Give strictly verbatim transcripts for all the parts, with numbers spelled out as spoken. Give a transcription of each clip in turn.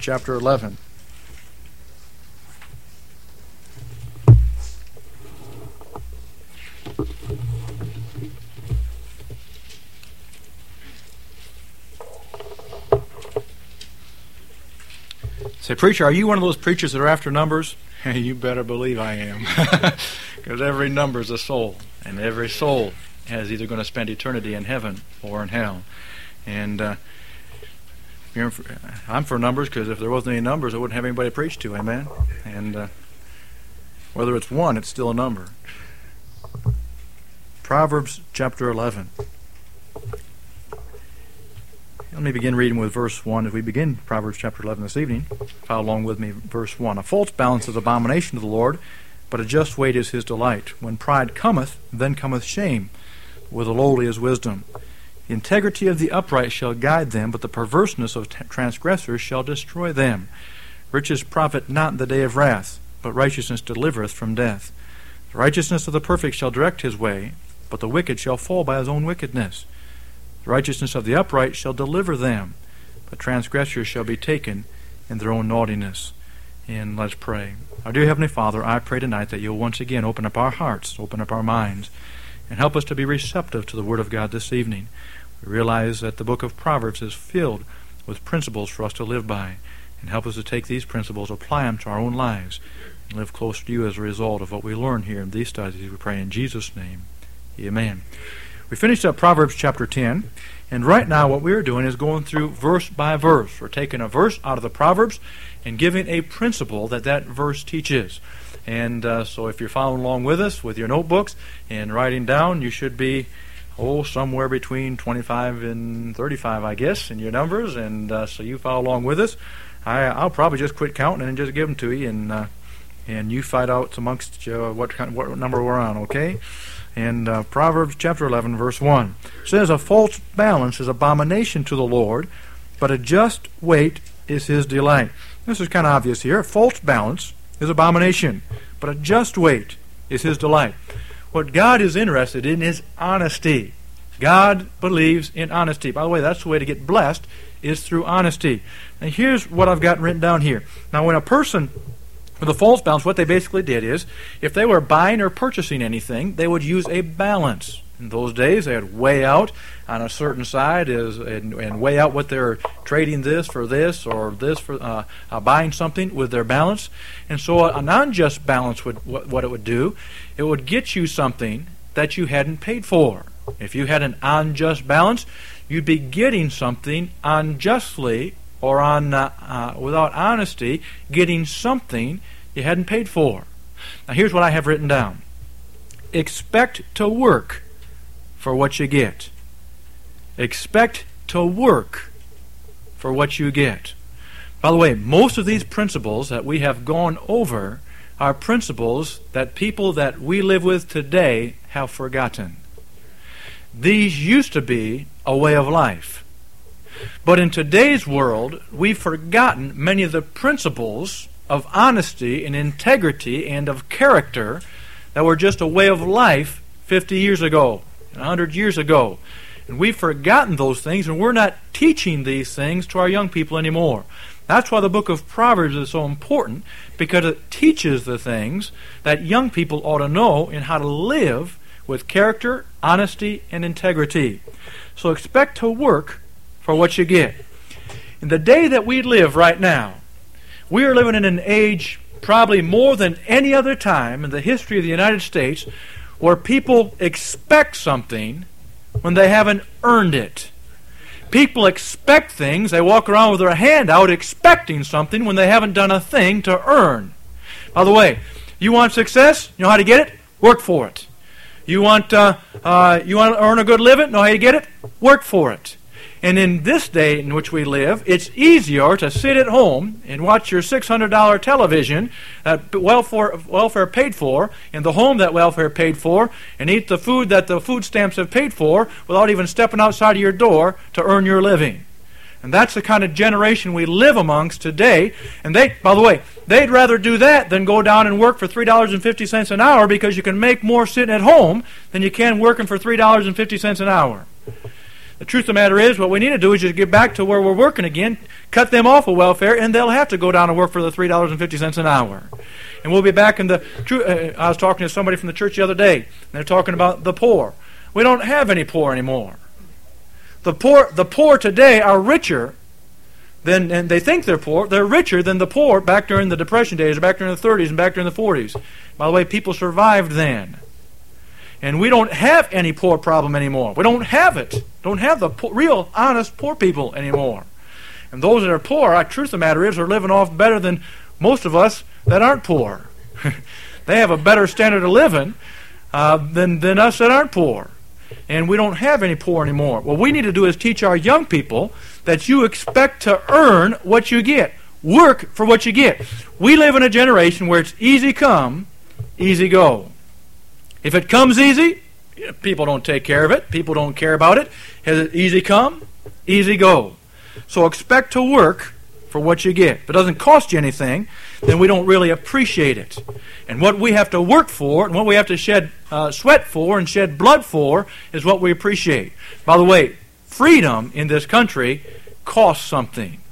chapter eleven. Say, preacher, are you one of those preachers that are after numbers? You better believe I am. Because every number is a soul, and every soul is either going to spend eternity in heaven or in hell. And uh, you're for, I'm for numbers, because if there wasn't any numbers, I wouldn't have anybody to preach to, amen? And uh, whether it's one, it's still a number. Proverbs chapter eleven. Let me begin reading with verse one as we begin Proverbs chapter eleven this evening. Follow along with me, verse one. A false balance is abomination to the Lord, but a just weight is his delight. When pride cometh, then cometh shame. With the lowly is wisdom. The integrity of the upright shall guide them, but the perverseness of t- transgressors shall destroy them. Riches profit not in the day of wrath, but righteousness delivereth from death. The righteousness of the perfect shall direct his way, but the wicked shall fall by his own wickedness. The righteousness of the upright shall deliver them, but transgressors shall be taken in their own naughtiness. And let's pray. Our dear Heavenly Father, I pray tonight that you'll once again open up our hearts, open up our minds, and help us to be receptive to the Word of God this evening. We realize that the book of Proverbs is filled with principles for us to live by, and help us to take these principles, apply them to our own lives, and live close to you as a result of what we learn here in these studies. We pray in Jesus' name. Amen. We finished up Proverbs chapter ten, and right now what we're doing is going through verse by verse. We're taking a verse out of the Proverbs and giving a principle that that verse teaches. And uh, so if you're following along with us with your notebooks and writing down, you should be, oh, somewhere between twenty-five and thirty-five, I guess, in your numbers. And uh, so you follow along with us. I, I'll probably just quit counting and just give them to you, and uh, and you find out amongst uh, what kind, what number we're on, okay? And uh, Proverbs chapter eleven, verse one says, a false balance is abomination to the Lord, but a just weight is his delight. This is kind of obvious here. A false balance is abomination, but a just weight is his delight. What God is interested in is honesty. God believes in honesty. By the way, that's the way to get blessed, is through honesty. And here's what I've got written down here. Now, when a person with a false balance, what they basically did is, if they were buying or purchasing anything, they would use a balance. In those days, they would weigh out on a certain side is, and, and weigh out what they're trading this for this or this for uh, uh, buying something with their balance. And so an unjust balance, would what, what it would do, it would get you something that you hadn't paid for. If you had an unjust balance, you'd be getting something unjustly or on uh, uh, without honesty, getting something you hadn't paid for. Now here's what I have written down. Expect to work for what you get. Expect to work for what you get. By the way, most of these principles that we have gone over are principles that people that we live with today have forgotten. These used to be a way of life. But in today's world, we've forgotten many of the principles of honesty and integrity and of character that were just a way of life fifty years ago, one hundred years ago. And we've forgotten those things, and we're not teaching these things to our young people anymore. That's why the book of Proverbs is so important, because it teaches the things that young people ought to know in how to live with character, honesty, and integrity. So expect to work for what you get. In the day that we live right now, we are living in an age probably more than any other time in the history of the United States where people expect something when they haven't earned it. People expect things. They walk around with their hand out expecting something when they haven't done a thing to earn. By the way, you want success? You know how to get it? Work for it. You want uh, uh, you want to earn a good living? Know how you get it? Work for it. And in this day in which we live, it's easier to sit at home and watch your six hundred dollars television that welfare, welfare paid for, in the home that welfare paid for, and eat the food that the food stamps have paid for without even stepping outside of your door to earn your living. And that's the kind of generation we live amongst today. And they, by the way, they'd rather do that than go down and work for three dollars and fifty cents an hour, because you can make more sitting at home than you can working for three dollars and fifty cents an hour. The truth of the matter is, what we need to do is just get back to where we're working again, cut them off of welfare, and they'll have to go down and work for the three dollars and fifty cents an hour. And we'll be back in the... True, uh, I was talking to somebody from the church the other day, and they're talking about the poor. We don't have any poor anymore. The poor, the poor today are richer than, and they think they're poor, they're richer than the poor back during the Depression days, or back during the thirties, and back during the forties. By the way, people survived then. And we don't have any poor problem anymore. We don't have it. Don't have the po- real, honest poor people anymore. And those that are poor, the truth of the matter is, are living off better than most of us that aren't poor. They have a better standard of living uh, than, than us that aren't poor. And we don't have any poor anymore. What we need to do is teach our young people that you expect to earn what you get. Work for what you get. We live in a generation where it's easy come, easy go. If it comes easy, people don't take care of it. People don't care about it. Has it easy come, easy go. So expect to work for what you get. If it doesn't cost you anything, then we don't really appreciate it. And what we have to work for and what we have to shed uh, sweat for and shed blood for is what we appreciate. By the way, freedom in this country costs something.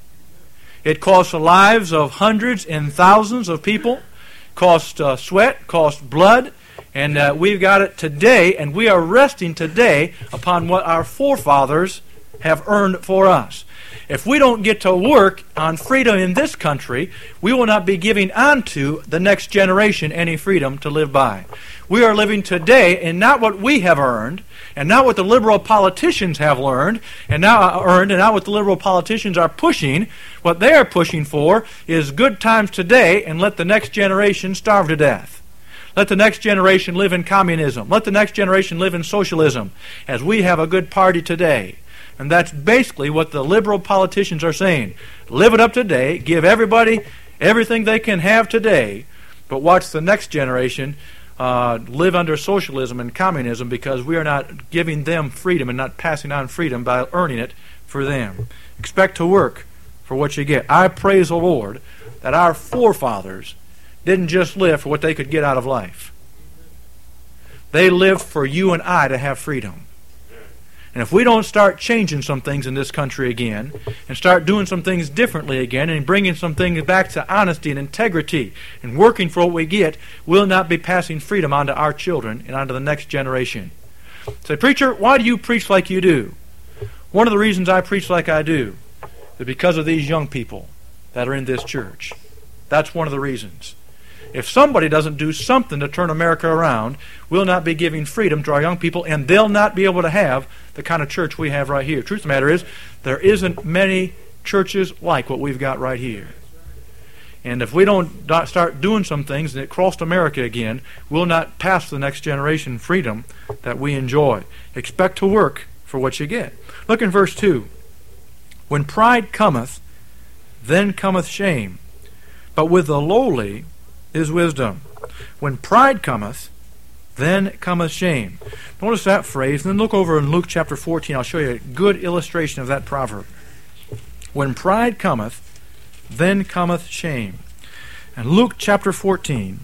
It costs the lives of hundreds and thousands of people, costs uh, sweat, costs blood. And uh, we've got it today, and we are resting today upon what our forefathers have earned for us. If we don't get to work on freedom in this country, we will not be giving on to the next generation any freedom to live by. We are living today in not what we have earned, and not what the liberal politicians have learned, and now earned, and not what the liberal politicians are pushing. What they are pushing for is good times today, and let the next generation starve to death. Let the next generation live in communism. Let the next generation live in socialism, as we have a good party today. And that's basically what the liberal politicians are saying. Live it up today, give everybody everything they can have today, but watch the next generation uh, live under socialism and communism, because we are not giving them freedom and not passing on freedom by earning it for them. Expect to work for what you get. I praise the Lord that our forefathers didn't just live for what they could get out of life. They lived for you and I to have freedom. And if we don't start changing some things in this country again, and start doing some things differently again, and bringing some things back to honesty and integrity, and working for what we get, we'll not be passing freedom on to our children and on to the next generation. Say, preacher, why do you preach like you do? One of the reasons I preach like I do is because of these young people that are in this church. That's one of the reasons. If somebody doesn't do something to turn America around, we'll not be giving freedom to our young people, and they'll not be able to have the kind of church we have right here. Truth of the matter is, there isn't many churches like what we've got right here. And if we don't do- start doing some things and it crossed America again, we'll not pass to the next generation freedom that we enjoy. Expect to work for what you get. Look in verse two. When pride cometh, then cometh shame, but with the lowly is wisdom. When pride cometh, then cometh shame. Notice that phrase, and then look over in Luke chapter fourteen. I'll show you a good illustration of that proverb. When pride cometh, then cometh shame. And Luke chapter fourteen,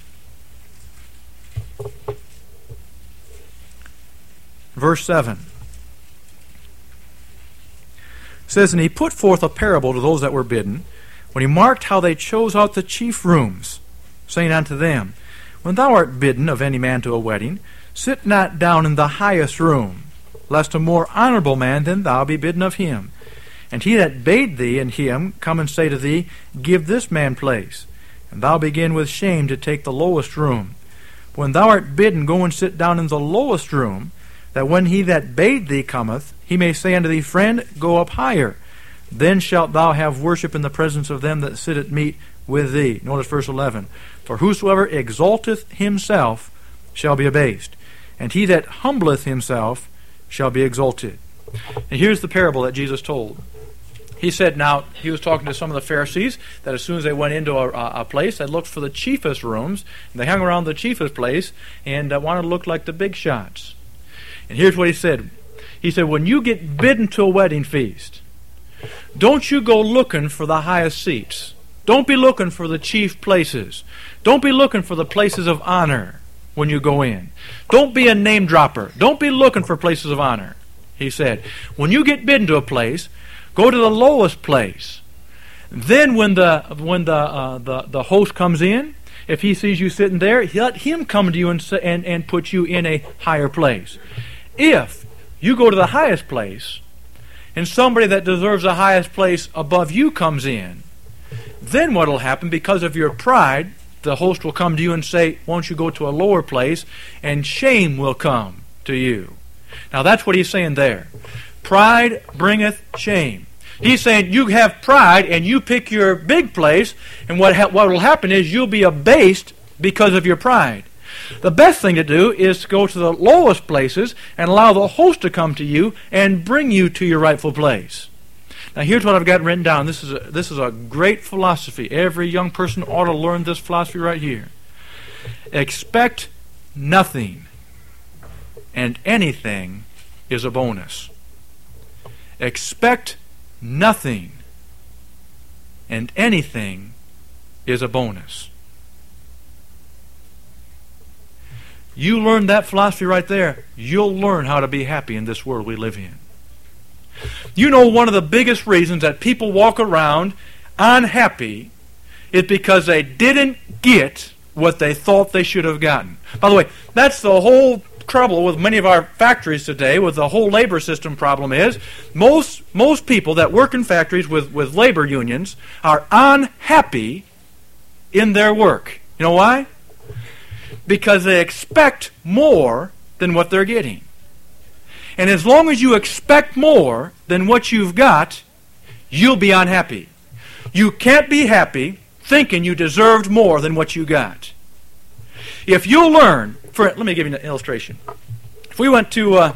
verse seven, says, And he put forth a parable to those that were bidden, when he marked how they chose out the chief rooms, saying unto them, When thou art bidden of any man to a wedding, sit not down in the highest room, lest a more honorable man than thou be bidden of him. And he that bade thee and him come and say to thee, Give this man place. And thou begin with shame to take the lowest room. When thou art bidden, go and sit down in the lowest room, that when he that bade thee cometh, he may say unto thee, Friend, go up higher. Then shalt thou have worship in the presence of them that sit at meat with thee. Notice verse eleven. For whosoever exalteth himself shall be abased, and he that humbleth himself shall be exalted. And here's the parable that Jesus told. He said, now, he was talking to some of the Pharisees, that as soon as they went into a, a place, they looked for the chiefest rooms, and they hung around the chiefest place, and uh, wanted to look like the big shots. And here's what he said. He said, when you get bidden to a wedding feast, don't you go looking for the highest seats. Don't be looking for the chief places. Don't be looking for the places of honor when you go in. Don't be a name dropper. Don't be looking for places of honor. he said. When you get bidden to a place, go to the lowest place. Then when the when the uh, the, the host comes in, if he sees you sitting there, let him come to you and, and, and put you in a higher place. If you go to the highest place, and somebody that deserves the highest place above you comes in, then what will happen, because of your pride, the host will come to you and say, won't you go to a lower place, and shame will come to you. Now that's what he's saying there. Pride bringeth shame. He's saying you have pride and you pick your big place, and what ha- what will happen is you'll be abased because of your pride. The best thing to do is to go to the lowest places and allow the host to come to you and bring you to your rightful place. Now here's what I've got written down. This is a, this is a great philosophy. Every young person ought to learn this philosophy right here. Expect nothing, and anything is a bonus. Expect nothing, and anything is a bonus. You learn that philosophy right there, you'll learn how to be happy in this world we live in. You know, one of the biggest reasons that people walk around unhappy is because they didn't get what they thought they should have gotten. By the way, that's the whole trouble with many of our factories today, with the whole labor system problem is, most most people that work in factories with, with labor unions are unhappy in their work. You know why? Because they expect more than what they're getting. And as long as you expect more than what you've got, you'll be unhappy. You can't be happy thinking you deserved more than what you got. If you'll learn, for let me give you an illustration. If we went to, uh,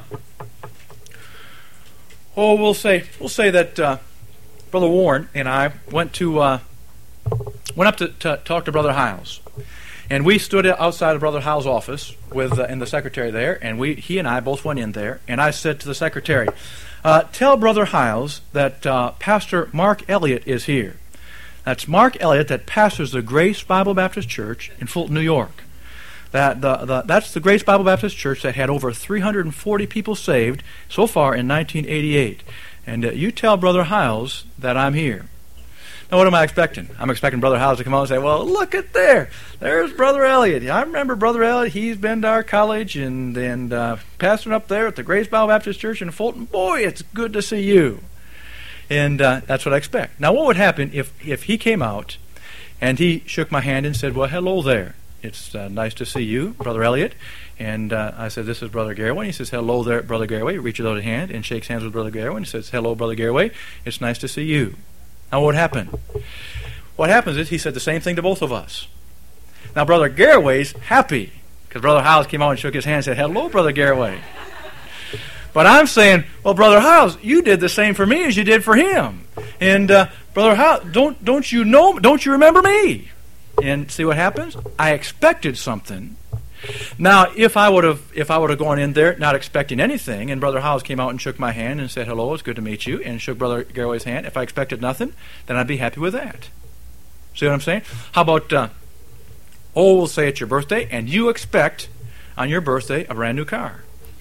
oh, we'll say we'll say that uh, Brother Warren and I went to uh, went up to, to talk to Brother Hiles, and we stood outside of Brother Hiles' office with uh, and the secretary there, and we he and I both went in there, and I said to the secretary, uh, "Tell Brother Hiles that uh, Pastor Mark Elliott is here." That's Mark Elliott that pastors the Grace Bible Baptist Church in Fulton, New York. That the, the, that's the Grace Bible Baptist Church that had over three hundred forty people saved so far in nineteen eighty-eight. And uh, you tell Brother Hiles that I'm here. Now, what am I expecting? I'm expecting Brother Hiles to come out and say, well, look at there. There's Brother Elliott. I remember Brother Elliott. He's been to our college and, and uh, pastoring up there at the Grace Bible Baptist Church in Fulton. Boy, it's good to see you. And uh, that's what I expect. Now, what would happen if, if he came out and he shook my hand and said, well, hello there. It's uh, nice to see you, Brother Elliott. And uh, I said, this is Brother Garraway. He says, hello there, Brother Garraway. He reaches out a hand and shakes hands with Brother Garraway. And he says, hello, Brother Garraway. It's nice to see you. Now, what happened? What happens is he said the same thing to both of us. Now, Brother Garraway's happy because Brother Hiles came out and shook his hand and said, hello, Brother Garraway. But I'm saying, well, Brother Hiles, you did the same for me as you did for him. And uh, Brother Hiles, don't, don't you know, don't you remember me? And see what happens? I expected something. Now, if I would have if I would have gone in there not expecting anything, and Brother Hiles came out and shook my hand and said, hello, it's good to meet you, and shook Brother Garraway's hand, if I expected nothing, then I'd be happy with that. See what I'm saying? How about, uh, oh, we'll say it's your birthday, and you expect on your birthday a brand new car.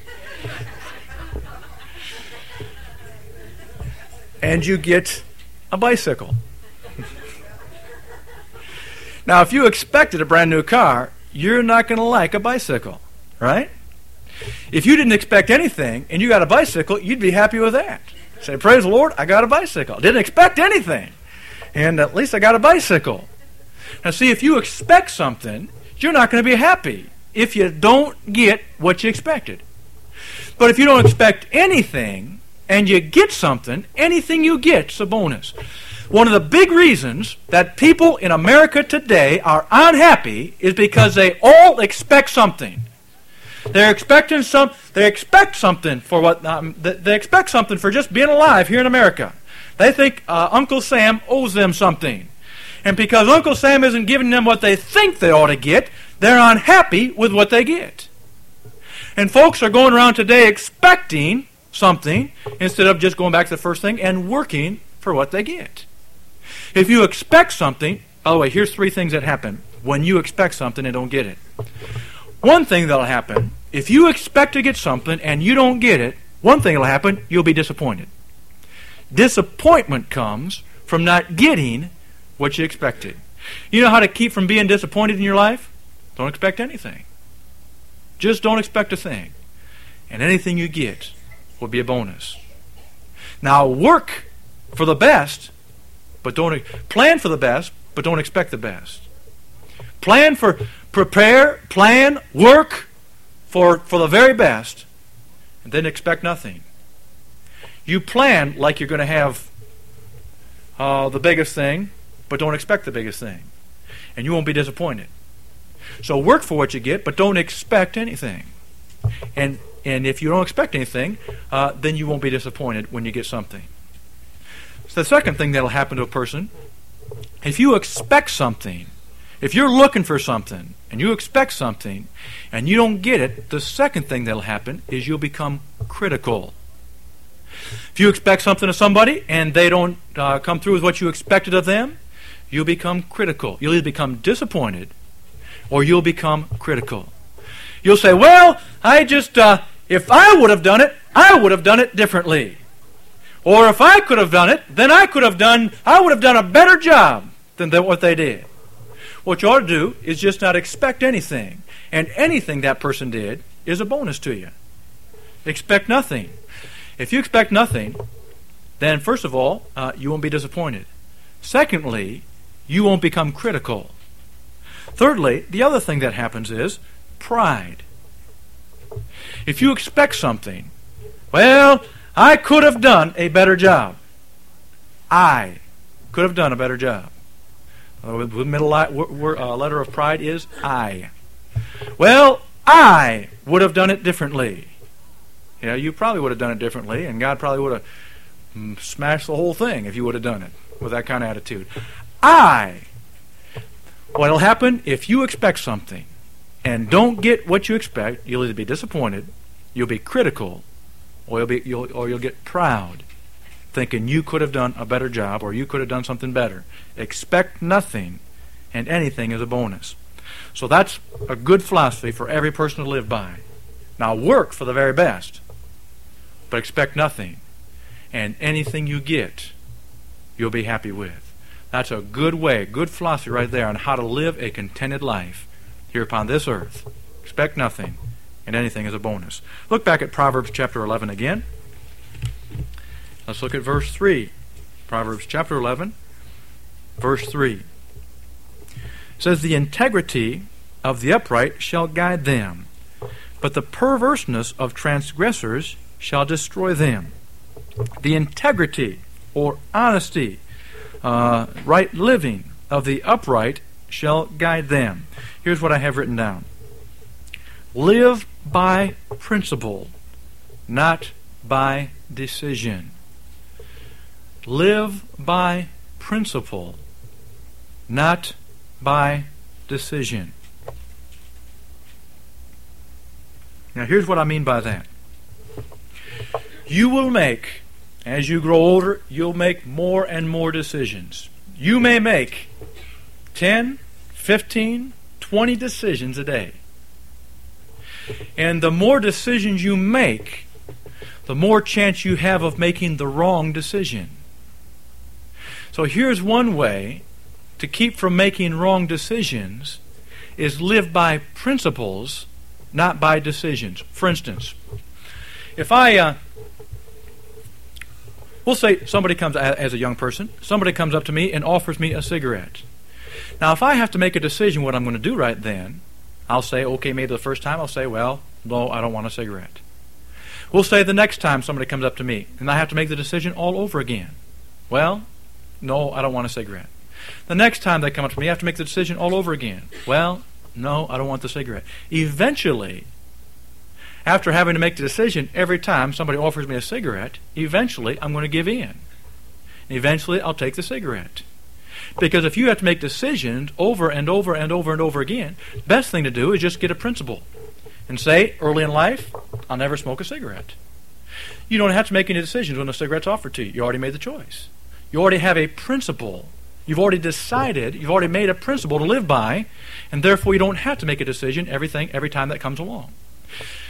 And you get a bicycle. Now, if you expected a brand new car, you're not going to like a bicycle, right? If you didn't expect anything and you got a bicycle, you'd be happy with that. Say, praise the Lord, I got a bicycle. Didn't expect anything, and at least I got a bicycle. Now, see, if you expect something, you're not going to be happy if you don't get what you expected. But if you don't expect anything and you get something, anything you get's a bonus. One of the big reasons that people in America today are unhappy is because they all expect something. They're expecting some. They expect something for what um, they expect something for just being alive here in America. They think uh, Uncle Sam owes them something, and because Uncle Sam isn't giving them what they think they ought to get, they're unhappy with what they get. And folks are going around today expecting something instead of just going back to the first thing and working for what they get. If you expect something, by the way, here's three things that happen when you expect something and don't get it. One thing that'll happen, if you expect to get something and you don't get it, one thing will happen, you'll be disappointed. Disappointment comes from not getting what you expected. You know how to keep from being disappointed in your life? Don't expect anything. Just don't expect a thing. And anything you get will be a bonus. Now work for the best, but don't plan for the best, but don't expect the best. Plan for, prepare, plan, work for, for the very best, and then expect nothing. You plan like you're going to have uh, the biggest thing, but don't expect the biggest thing. And you won't be disappointed. So work for what you get, but don't expect anything. And and if you don't expect anything, uh, then you won't be disappointed when you get something. So the second thing that will happen to a person, if you expect something, if you're looking for something, and you expect something, and you don't get it, the second thing that will happen is you'll become critical. If you expect something of somebody, and they don't uh, come through with what you expected of them, you'll become critical. You'll either become disappointed, or you'll become critical. You'll say, well, I just, uh, if I would have done it, I would have done it differently. Or if I could have done it, then I could have done, I would have done a better job than what they did. What you ought to do is just not expect anything. And anything that person did is a bonus to you. Expect nothing. If you expect nothing, then first of all, uh, you won't be disappointed. Secondly, you won't become critical. Thirdly, the other thing that happens is pride. If you expect something, well, I could have done a better job. I could have done a better job. Uh, the middle li- w- w- uh, letter of pride is I. Well, I would have done it differently. You know, you probably would have done it differently, and God probably would have mm, smashed the whole thing if you would have done it with that kind of attitude. I. What will happen if you expect something and don't get what you expect? You'll either be disappointed, you'll be critical, or you'll be you'll or you'll get proud, thinking you could have done a better job or you could have done something better. Expect nothing, and anything is a bonus. So that's a good philosophy for every person to live by. Now work for the very best, but expect nothing, and anything you get, you'll be happy with. That's a good way, good philosophy right there on how to live a contented life here upon this earth. Expect nothing, and anything is a bonus. Look back at Proverbs chapter eleven again. Let's look at verse three. Proverbs chapter eleven, verse three. It says, the integrity of the upright shall guide them, but the perverseness of transgressors shall destroy them. The integrity or honesty, uh, right living of the upright shall guide them. Here's what I have written down. Live by principle, not by decision. Live by principle, not by decision. Now here's what I mean by that. You will make, as you grow older, you'll make more and more decisions. You may make ten, fifteen, twenty decisions a day. And the more decisions you make, the more chance you have of making the wrong decision. So here's one way to keep from making wrong decisions is live by principles, not by decisions. For instance, if I, uh, we'll say somebody comes, as a young person, somebody comes up to me and offers me a cigarette. Now, if I have to make a decision what I'm going to do right then, I'll say, okay, maybe the first time I'll say, well, no, I don't want a cigarette. We'll say the next time somebody comes up to me and I have to make the decision all over again. Well, no, I don't want a cigarette. The next time they come up to me, I have to make the decision all over again. Well, no, I don't want the cigarette. Eventually, after having to make the decision every time somebody offers me a cigarette, eventually I'm going to give in. Eventually I'll take the cigarette. Because if you have to make decisions over and over and over and over again, the best thing to do is just get a principle and say, early in life, I'll never smoke a cigarette. You don't have to make any decisions when a cigarette's offered to you. You already made the choice. You already have a principle. You've already decided, you've already made a principle to live by, and therefore you don't have to make a decision everything every time that comes along.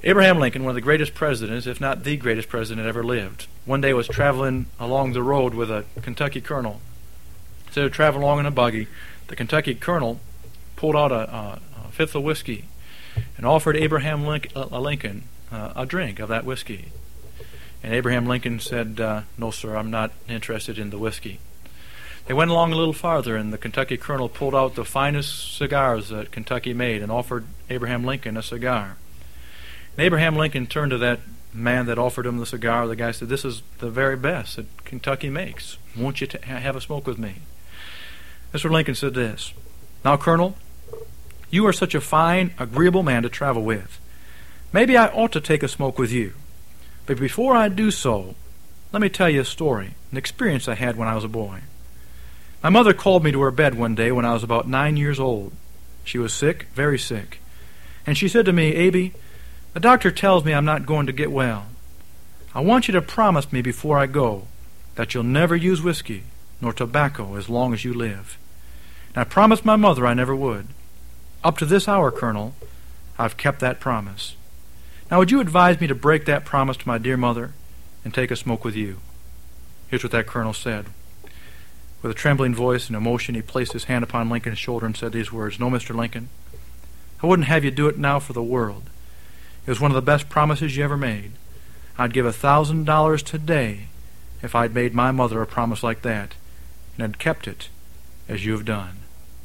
Abraham Lincoln, one of the greatest presidents, if not the greatest president ever lived, one day was traveling along the road with a Kentucky colonel. So they were traveling along in a buggy. The Kentucky colonel pulled out a, a, a fifth of whiskey and offered Abraham Lincoln, uh, Lincoln uh, a drink of that whiskey. And Abraham Lincoln said, uh, "No, sir, I'm not interested in the whiskey." They went along a little farther, and the Kentucky colonel pulled out the finest cigars that Kentucky made and offered Abraham Lincoln a cigar. And Abraham Lincoln turned to that man that offered him the cigar. The guy said, "This is the very best that Kentucky makes. Won't you t- have a smoke with me?" Mister Lincoln said this, "Now, Colonel, you are such a fine, agreeable man to travel with. Maybe I ought to take a smoke with you. But before I do so, let me tell you a story, an experience I had when I was a boy. My mother called me to her bed one day when I was about nine years old. She was sick, very sick. And she said to me, 'Abe, the doctor tells me I'm not going to get well. I want you to promise me before I go that you'll never use whiskey nor tobacco as long as you live.' And I promised my mother I never would. Up to this hour, Colonel, I've kept that promise. Now, would you advise me to break that promise to my dear mother and take a smoke with you?" Here's what that colonel said. With a trembling voice and emotion, he placed his hand upon Lincoln's shoulder and said these words, "No, Mister Lincoln, I wouldn't have you do it now for the world. It was one of the best promises you ever made. I'd give a thousand dollars today if I'd made my mother a promise like that and had kept it as you have done."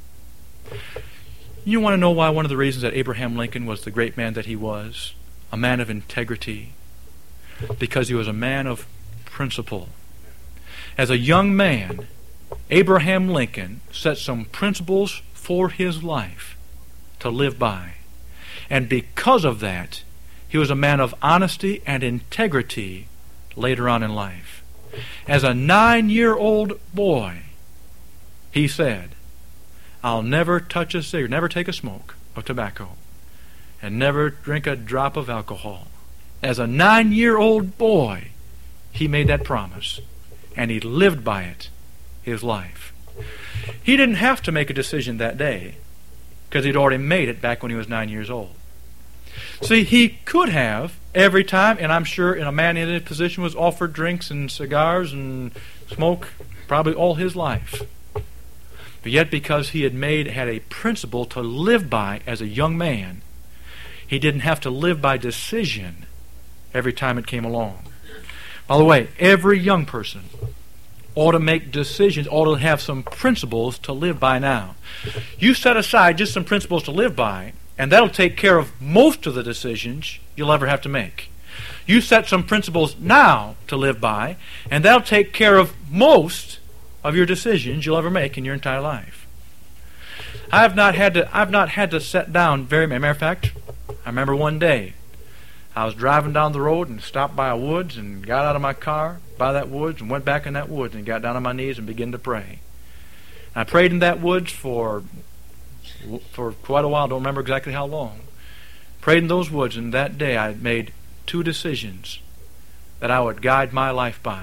You want to know why one of the reasons that Abraham Lincoln was the great man that he was? A man of integrity. Because he was a man of principle. As a young man, Abraham Lincoln set some principles for his life to live by. And because of that, he was a man of honesty and integrity later on in life. As a nine-year-old boy, he said, "I'll never touch a cigarette, never take a smoke of tobacco, and never drink a drop of alcohol." As a nine-year-old boy, he made that promise, and he lived by it his life. He didn't have to make a decision that day, because he'd already made it back when he was nine years old. See, he could have every time, and I'm sure in a man in his position was offered drinks and cigars and smoke probably all his life. But yet because he had made had a principle to live by as a young man, he didn't have to live by decision every time it came along. By the way, every young person ought to make decisions, ought to have some principles to live by now. You set aside just some principles to live by, and that'll take care of most of the decisions you'll ever have to make. You set some principles now to live by, and that'll take care of most of your decisions you'll ever make in your entire life. I've not had to I've not had to sit down very many. Matter of fact, I remember one day I was driving down the road and stopped by a woods and got out of my car by that woods and went back in that woods and got down on my knees and began to pray. And I prayed in that woods for for quite a while, don't remember exactly how long. Prayed in those woods, and that day I made two decisions that I would guide my life by.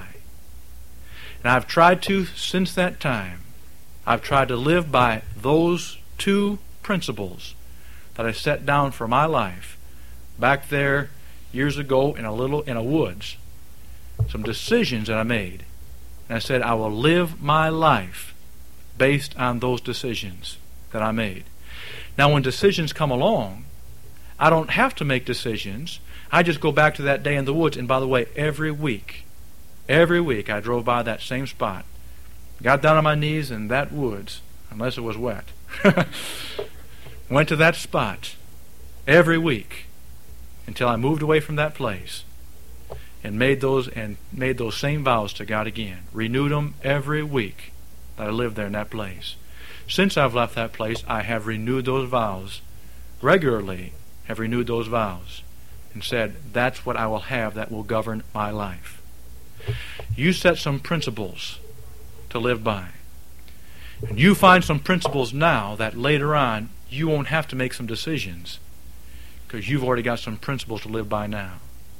And I've tried to, since that time, I've tried to live by those two principles that I set down for my life back there years ago in a little in a woods. Some decisions that I made. And I said, I will live my life based on those decisions that I made. Now, when decisions come along, I don't have to make decisions. I just go back to that day in the woods. And by the way, every week, every week I drove by that same spot, got down on my knees in that woods, unless it was wet. Went to that spot every week until I moved away from that place and made those and made those same vows to God again. Renewed them every week that I lived there in that place. Since I've left that place, I have renewed those vows regularly. Have renewed those vows and said, that's what I will have that will govern my life. You set some principles to live by. And you find some principles now that later on you won't have to make some decisions because you've already got some principles to live by now.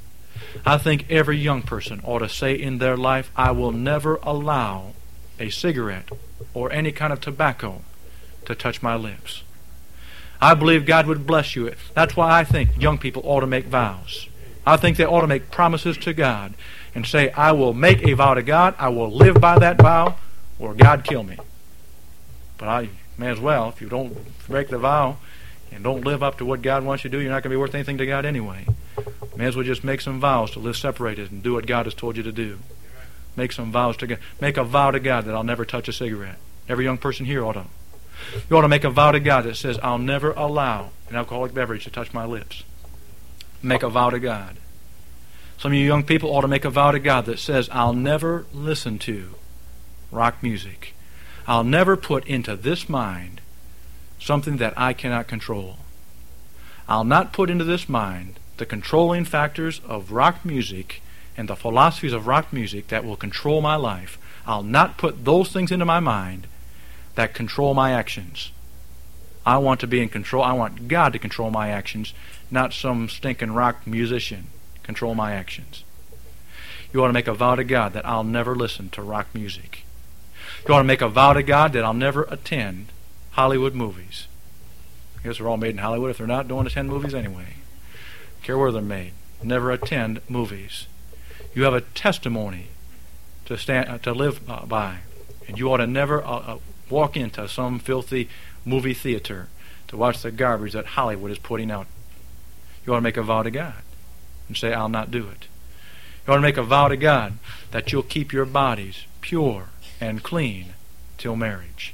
I think every young person ought to say in their life, I will never allow a cigarette or any kind of tobacco to touch my lips. I believe God would bless you. That's why I think young people ought to make vows. I think they ought to make promises to God and say, I will make a vow to God, I will live by that vow, or God kill me. But I may as well, if you don't break the vow and don't live up to what God wants you to do, you're not going to be worth anything to God anyway. May as well just make some vows to live separated and do what God has told you to do. Make some vows to God. Make a vow to God that I'll never touch a cigarette. Every young person here ought to. You ought to make a vow to God that says, I'll never allow an alcoholic beverage to touch my lips. Make a vow to God. Some of you young people ought to make a vow to God that says, I'll never listen to rock music. I'll never put into this mind something that I cannot control. I'll not put into this mind the controlling factors of rock music and the philosophies of rock music that will control my life. I'll not put those things into my mind that control my actions. I want to be in control. I want God to control my actions, not some stinking rock musician control my actions. You ought to make a vow to God that I'll never listen to rock music. You ought to make a vow to God that I'll never attend Hollywood movies. I guess they're all made in Hollywood. If they're not, don't attend movies anyway. Care where they're made. Never attend movies. You have a testimony to stand uh, to live uh, by, and you ought to never uh, uh, walk into some filthy movie theater to watch the garbage that Hollywood is putting out. You ought to make a vow to God and say, I'll not do it. You ought to make a vow to God that you'll keep your bodies pure and clean till marriage.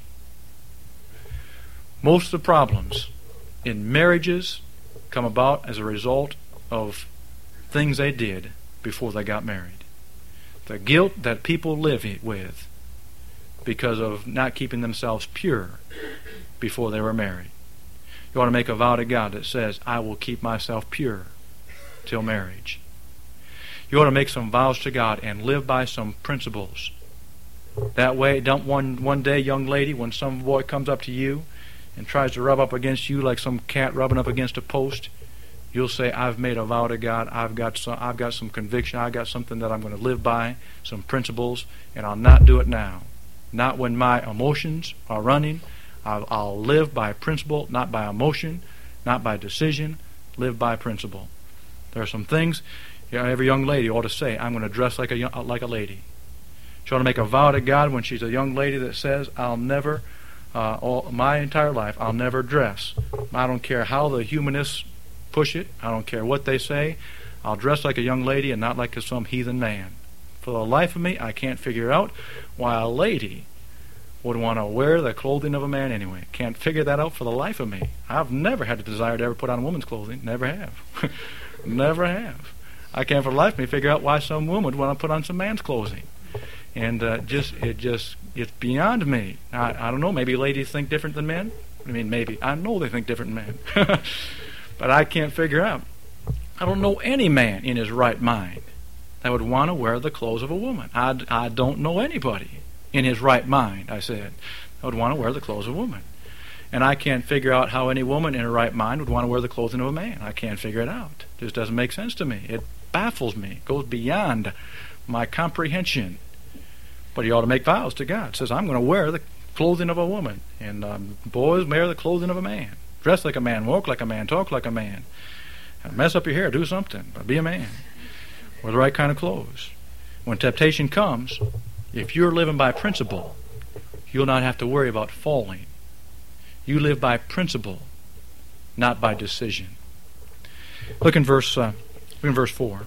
Most of the problems in marriages come about as a result of things they did before they got married. The guilt that people live with because of not keeping themselves pure before they were married. You ought to make a vow to God that says, I will keep myself pure till marriage. You ought to make some vows to God and live by some principles. That way, don't one, one day, young lady, when some boy comes up to you and tries to rub up against you like some cat rubbing up against a post, you'll say, I've made a vow to God. I've got some, I've got some conviction. I've got something that I'm going to live by, some principles, and I'll not do it now. Not when my emotions are running. I'll, I'll live by principle, not by emotion, not by decision. Live by principle. There are some things, you know, every young lady ought to say, I'm going to dress like a young, like a lady. She ought to make a vow to God when she's a young lady that says, I'll never, uh, all, my entire life, I'll never dress. I don't care how the humanists push it. I don't care what they say. I'll dress like a young lady and not like some heathen man. For the life of me, I can't figure out why a lady would want to wear the clothing of a man anyway. Can't figure that out for the life of me. I've never had a desire to ever put on a woman's clothing. Never have. Never have. I can't for the life of me figure out why some woman would want to put on some man's clothing. And uh, just it just it's beyond me. I, I don't know. Maybe ladies think different than men. I mean, maybe. I know they think different than men. But I can't figure out. I don't know any man in his right mind that would want to wear the clothes of a woman. I, I don't know anybody in his right mind, I said, that would want to wear the clothes of a woman. And I can't figure out how any woman in her right mind would want to wear the clothing of a man. I can't figure it out. It just doesn't make sense to me. It baffles me. It goes beyond my comprehension. But you ought to make vows to God. It says, I'm going to wear the clothing of a woman. And um, boys wear the clothing of a man. Dress like a man, walk like a man, talk like a man. Mess up your hair, do something, but be a man. Wear the right kind of clothes. When temptation comes, if you're living by principle, you'll not have to worry about falling. You live by principle, not by decision. Look in verse, uh, look in verse four.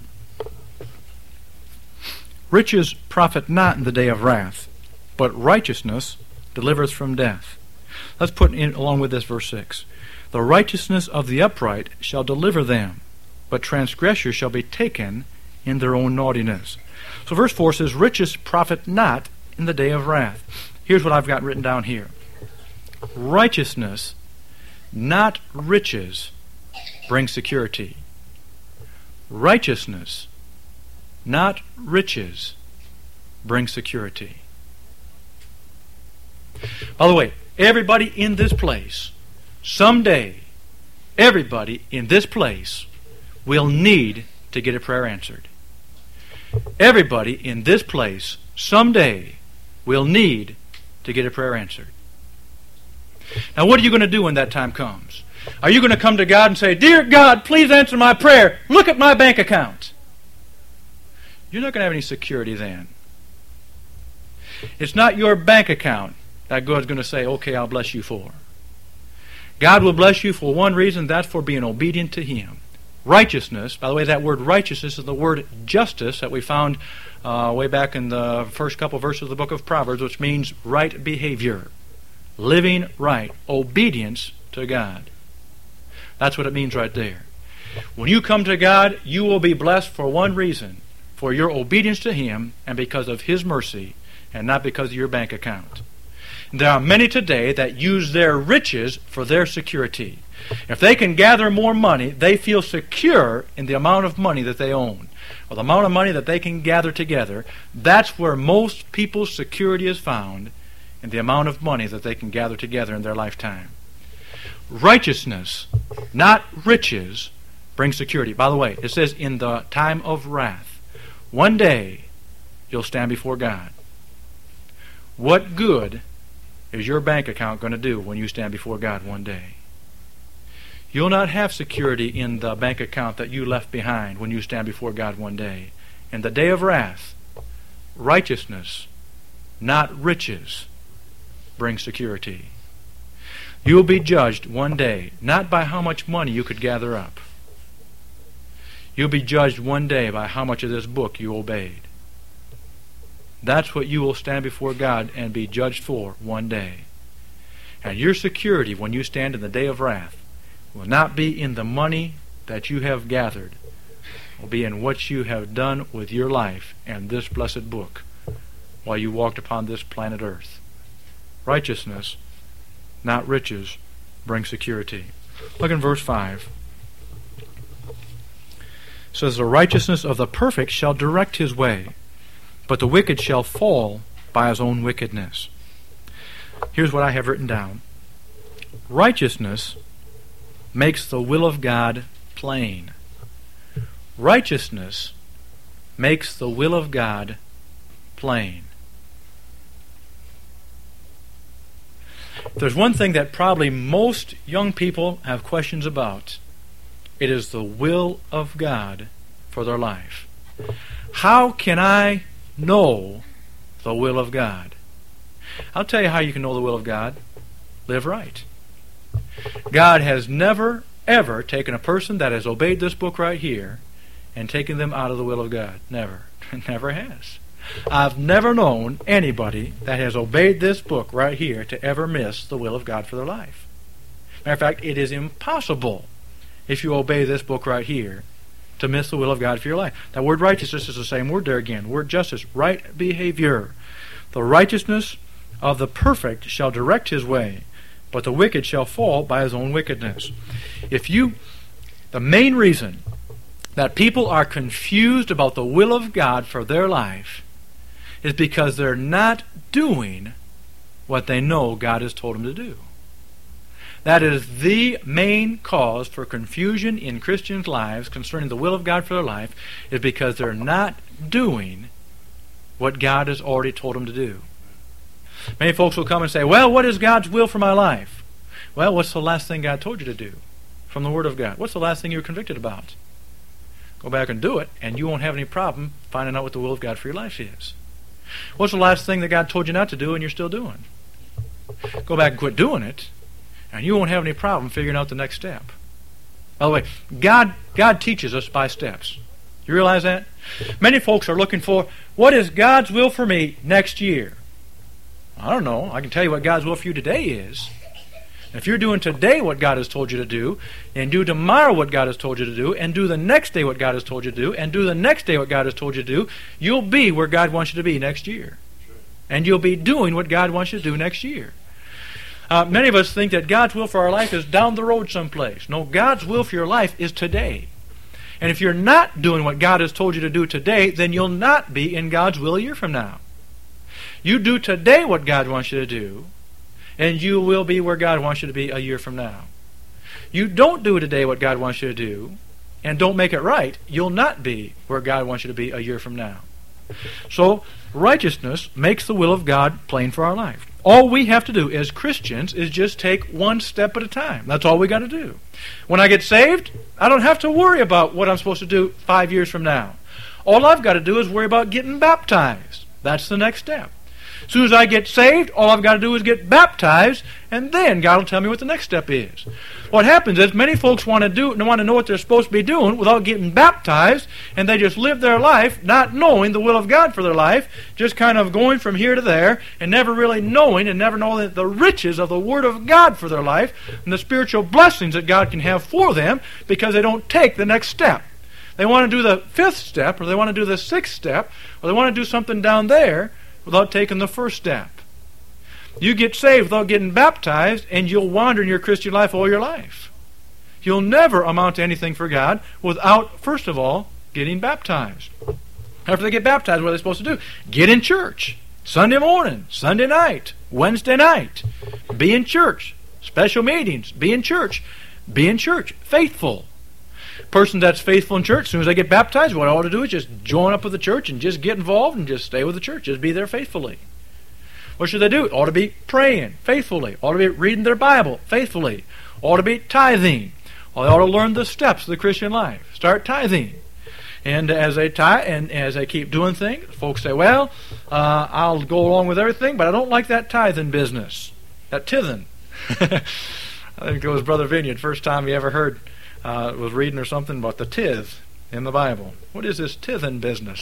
Riches profit not in the day of wrath, but righteousness delivereth from death. Let's put in along with this verse six. The righteousness of the upright shall deliver them, but transgressors shall be taken in their own naughtiness. So verse four says, riches profit not in the day of wrath. Here's what I've got written down here. Righteousness, not riches, brings security. Righteousness, not riches, brings security. By the way, everybody in this place, someday, everybody in this place will need to get a prayer answered. Everybody in this place someday will need to get a prayer answered. Now, what are you going to do when that time comes? Are you going to come to God and say, "Dear God, please answer my prayer. Look at my bank account"? You're not going to have any security then. It's not your bank account that God's going to say, "Okay, I'll bless you for." God will bless you for one reason, that's for being obedient to Him. Righteousness, by the way, that word righteousness is the word justice that we found uh, way back in the first couple verses of the book of Proverbs, which means right behavior, living right, obedience to God. That's what it means right there. When you come to God, you will be blessed for one reason, for your obedience to Him and because of His mercy, and not because of your bank account. There are many today that use their riches for their security. If they can gather more money, they feel secure in the amount of money that they own, or the amount of money that they can gather together. That's where most people's security is found, in the amount of money that they can gather together in their lifetime. Righteousness, not riches, brings security. By the way, it says in the time of wrath. One day, you'll stand before God. What good is your bank account going to do when you stand before God one day? You'll not have security in the bank account that you left behind when you stand before God one day. In the day of wrath, righteousness, not riches, brings security. You will be judged one day, not by how much money you could gather up. You'll be judged one day by how much of this book you obeyed. That's what you will stand before God and be judged for one day. And your security when you stand in the day of wrath will not be in the money that you have gathered. It will be in what you have done with your life and this blessed book while you walked upon this planet Earth. Righteousness, not riches, brings security. Look in verse five. It says, "The righteousness of the perfect shall direct his way, but the wicked shall fall by his own wickedness." Here's what I have written down. Righteousness makes the will of God plain. Righteousness makes the will of God plain. If there's one thing that probably most young people have questions about, it is the will of God for their life. How can I know the will of God? I'll tell you how you can know the will of God. Live right. God has never, ever taken a person that has obeyed this book right here and taken them out of the will of God. Never. Never has. I've never known anybody that has obeyed this book right here to ever miss the will of God for their life. Matter of fact, it is impossible, if you obey this book right here, to miss the will of God for your life. That word righteousness is the same word there again. Word justice, right behavior. The righteousness of the perfect shall direct his way, but the wicked shall fall by his own wickedness. If you, the main reason that people are confused about the will of God for their life is because they're not doing what they know God has told them to do. That is the main cause for confusion in Christians' lives concerning the will of God for their life, is because they're not doing what God has already told them to do. Many folks will come and say, "Well, what is God's will for my life?" Well, what's the last thing God told you to do from the Word of God? What's the last thing you were convicted about? Go back and do it, and you won't have any problem finding out what the will of God for your life is. What's the last thing that God told you not to do and you're still doing? Go back and quit doing it, and you won't have any problem figuring out the next step. By the way, God, God teaches us by steps. You realize that? Many folks are looking for, what is God's will for me next year? I don't know. I can tell you what God's will for you today is. If you're doing today what God has told you to do, and do tomorrow what God has told you to do, and do the next day what God has told you to do, and do the next day what God has told you to do, you'll be where God wants you to be next year. And you'll be doing what God wants you to do next year. Uh, many of us think that God's will for our life is down the road someplace. No, God's will for your life is today. And if you're not doing what God has told you to do today, then you'll not be in God's will a year from now. You do today what God wants you to do, and you will be where God wants you to be a year from now. You don't do today what God wants you to do, and don't make it right, you'll not be where God wants you to be a year from now. So, righteousness makes the will of God plain for our life. All we have to do as Christians is just take one step at a time. That's all we got to do. When I get saved, I don't have to worry about what I'm supposed to do five years from now. All I've got to do is worry about getting baptized. That's the next step. As soon as I get saved, all I've got to do is get baptized, and then God will tell me what the next step is. What happens is many folks want to do want to know what they're supposed to be doing without getting baptized, and they just live their life not knowing the will of God for their life, just kind of going from here to there, and never really knowing and never knowing the riches of the Word of God for their life and the spiritual blessings that God can have for them, because they don't take the next step. They want to do the fifth step, or they want to do the sixth step, or they want to do something down there without taking the first step. You get saved without getting baptized, and you'll wander in your Christian life all your life. You'll never amount to anything for God without, first of all, getting baptized. After they get baptized, what are they supposed to do? Get in church. Sunday morning, Sunday night, Wednesday night. Be in church. Special meetings. Be in church. Be in church. Faithful. Person that's faithful in church, as soon as they get baptized, what I ought to do is just join up with the church and just get involved and just stay with the church. Just be there faithfully. What should they do? Ought to be praying faithfully. Ought to be reading their Bible faithfully. Ought to be tithing. Or they ought to learn the steps of the Christian life. Start tithing. And as they tithe, and as they keep doing things, folks say, well, uh, I'll go along with everything, but I don't like that tithing business. That tithing. I think it was Brother Vineyard, first time he ever heard Uh, was reading or something about the tithe in the Bible. What is this tithing business?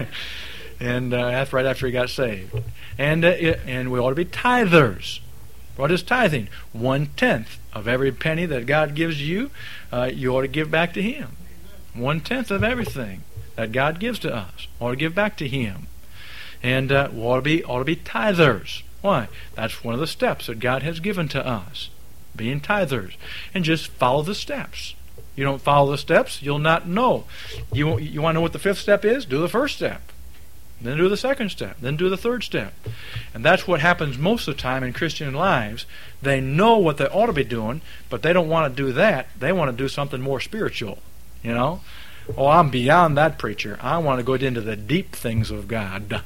and uh, that's right after he got saved. And uh, it, and we ought to be tithers. What is tithing? One tenth of every penny that God gives you, uh, you ought to give back to Him. One tenth of everything that God gives to us ought to give back to Him. And uh, we ought to be ought to be tithers. Why? That's one of the steps that God has given to us. Being tithers, and just follow the steps. You don't follow the steps, you'll not know. You you want to know what the fifth step is? Do the first step. Then do the second step. Then do the third step. And that's what happens most of the time in Christian lives. They know what they ought to be doing, but they don't want to do that. They want to do something more spiritual. You know? Oh, I'm beyond that, preacher. I want to go into the deep things of God.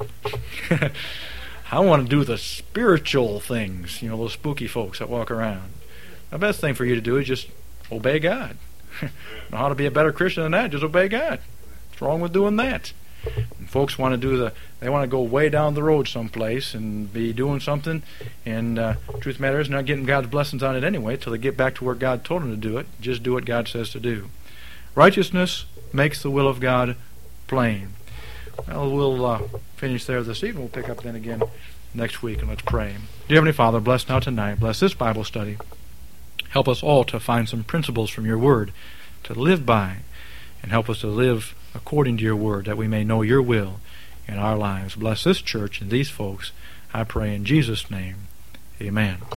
I want to do the spiritual things. You know, those spooky folks that walk around. The best thing for you to do is just obey God. Know how to be a better Christian than that? Just obey God. What's wrong with doing that? And folks want to do the, they want to go way down the road someplace and be doing something, and uh, truth matter is, not getting God's blessings on it anyway till they get back to where God told them to do it. Just do what God says to do. Righteousness makes the will of God plain. Well, we'll uh, finish there this evening. We'll pick up then again next week, and let's pray. Dear Heavenly Father, bless now tonight. Bless this Bible study. Help us all to find some principles from your Word to live by, and help us to live according to your Word, that we may know your will in our lives. Bless this church and these folks, I pray in Jesus' name. Amen.